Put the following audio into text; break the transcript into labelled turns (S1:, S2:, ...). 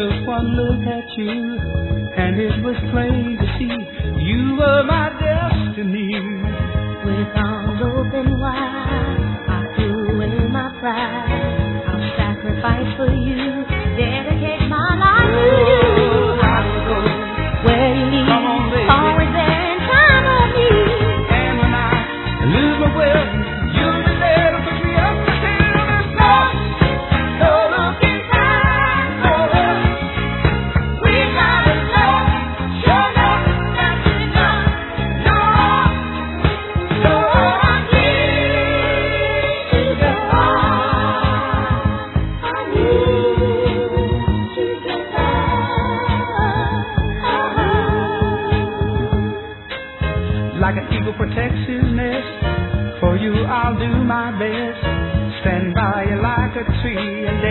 S1: took one look at you, and it was plain to see you were my destiny.
S2: With arms open wide, I threw away my pride. I'll sacrifice for you, dedicate my life to you. I will go where you lead, always there in time of need.
S1: And when I lose my will, you'll be there to pick me up until this love. No looking back for us. We got a love, sure enough, that's enough. No, I need to get by. I need to get by. Like an eagle protects his nest, for you I'll do my best. Stand by you like a tree and